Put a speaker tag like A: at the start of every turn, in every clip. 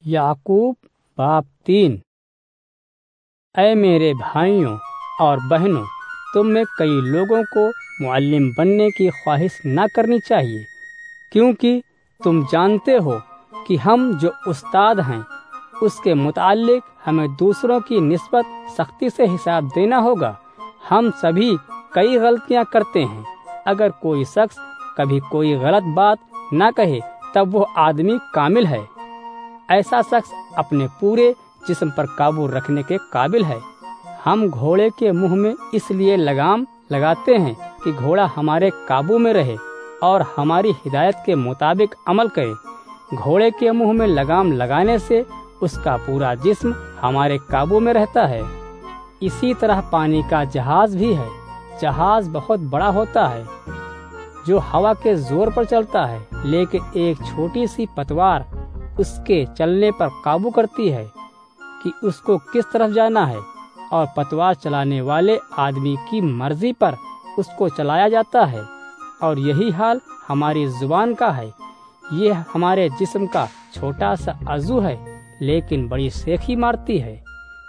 A: याकूब बाब 3। اے میرے بھائیوں اور بہنوں، تم میں کئی لوگوں کو معلم بننے کی خواہش نہ کرنی چاہیے، کیونکہ تم جانتے ہو کہ ہم جو استاد ہیں اس کے متعلق ہمیں دوسروں کی نسبت سختی سے حساب دینا ہوگا۔ ہم سبھی کئی غلطیاں کرتے ہیں۔ اگر کوئی شخص کبھی کوئی غلط بات نہ کہے تب وہ آدمی کامل ہے۔ ایسا شخص اپنے پورے جسم پر قابو رکھنے کے قابل ہے۔ ہم گھوڑے کے منہ میں اس لیے لگام لگاتے ہیں کہ گھوڑا ہمارے قابو میں رہے اور ہماری ہدایت کے مطابق عمل کرے۔ گھوڑے کے منہ میں لگام لگانے سے اس کا پورا جسم ہمارے قابو میں رہتا ہے۔ اسی طرح پانی کا جہاز بھی ہے۔ جہاز بہت بڑا ہوتا ہے جو ہوا کے زور پر چلتا ہے، لیکن ایک چھوٹی سی پتوار اس کے چلنے پر قابو کرتی ہے کہ اس کو کس طرف جانا ہے، اور پتوار چلانے والے آدمی کی مرضی پر اس کو چلایا جاتا ہے۔ اور یہی حال ہماری زبان کا ہے۔ یہ ہمارے جسم کا چھوٹا سا عضو ہے، لیکن بڑی سیخی مارتی ہے۔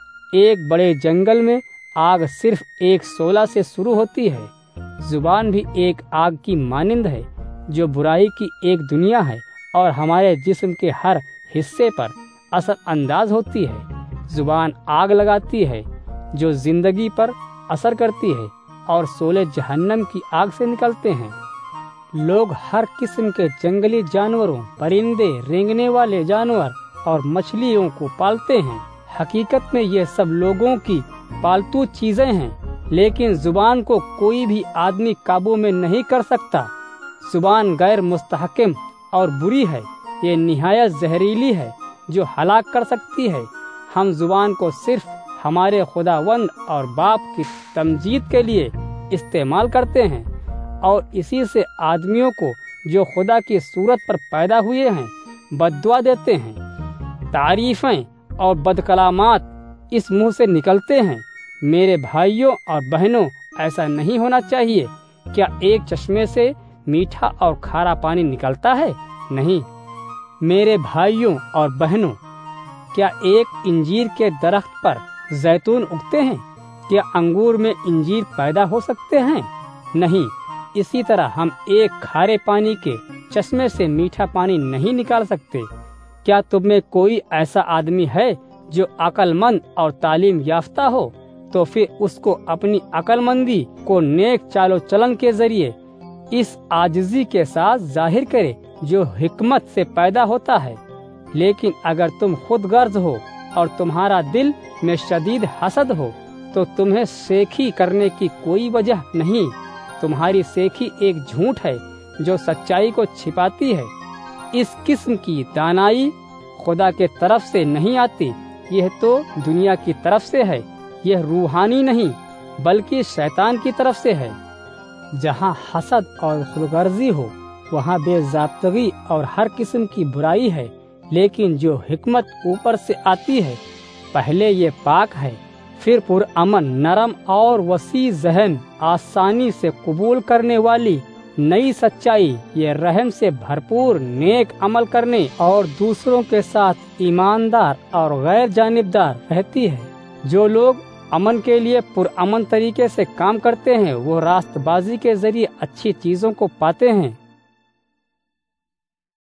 A: ایک بڑے جنگل میں آگ صرف ایک شعلہ سے شروع ہوتی ہے۔ زبان بھی ایک آگ کی مانند ہے جو برائی کی ایک دنیا ہے اور ہمارے جسم کے ہر حصے پر اثر انداز ہوتی ہے۔ زبان آگ لگاتی ہے جو زندگی پر اثر کرتی ہے، اور شعلے جہنم کی آگ سے نکلتے ہیں۔ لوگ ہر قسم کے جنگلی جانوروں، پرندے، رینگنے والے جانور اور مچھلیوں کو پالتے ہیں۔ حقیقت میں یہ سب لوگوں کی پالتو چیزیں ہیں، لیکن زبان کو کوئی بھی آدمی قابو میں نہیں کر سکتا۔ زبان غیر مستحکم اور بری ہے۔ یہ نہایت زہریلی ہے جو ہلاک کر سکتی ہے۔ ہم زبان کو صرف ہمارے خداوند اور باپ کی تمجید کے لیے استعمال کرتے ہیں، اور اسی سے آدمیوں کو جو خدا کی صورت پر پیدا ہوئے ہیں بد دعا دیتے ہیں۔ تعریفیں اور بد کلامات اس منہ سے نکلتے ہیں۔ میرے بھائیوں اور بہنوں، ایسا نہیں ہونا چاہیے۔ کیا ایک چشمے سے میٹھا اور کھارا پانی نکلتا ہے؟ نہیں۔ میرے بھائیوں اور بہنوں، کیا ایک انجیر کے درخت پر زیتون اگتے ہیں؟ کیا انگور میں انجیر پیدا ہو سکتے ہیں؟ نہیں۔ اسی طرح ہم ایک کھارے پانی کے چشمے سے میٹھا پانی نہیں نکال سکتے۔ کیا تم میں کوئی ایسا آدمی ہے جو عقل مند اور تعلیم یافتہ ہو؟ تو پھر اس کو اپنی عقل مندی کو نیک چال و چلن کے ذریعے اس عاجزی کے ساتھ ظاہر کرے جو حکمت سے پیدا ہوتا ہے۔ لیکن اگر تم خود غرض ہو اور تمہارا دل میں شدید حسد ہو تو تمہیں سیکھی کرنے کی کوئی وجہ نہیں۔ تمہاری سیکھی ایک جھوٹ ہے جو سچائی کو چھپاتی ہے۔ اس قسم کی دانائی خدا کے طرف سے نہیں آتی، یہ تو دنیا کی طرف سے ہے۔ یہ روحانی نہیں بلکہ شیطان کی طرف سے ہے۔ جہاں حسد اور خود غرضی ہو وہاں بے ضابطگی اور ہر قسم کی برائی ہے، لیکن جو حکمت اوپر سے آتی ہے پہلے یہ پاک ہے، پھر پرامن، نرم اور وسیع ذہن، آسانی سے قبول کرنے والی نئی سچائی، یہ رحم سے بھرپور، نیک عمل کرنے اور دوسروں کے ساتھ ایماندار اور غیر جانبدار رہتی ہے۔ جو لوگ امن کے لیے پرامن طریقے سے کام کرتے ہیں وہ راست بازی کے ذریعے اچھی چیزوں کو پاتے ہیں۔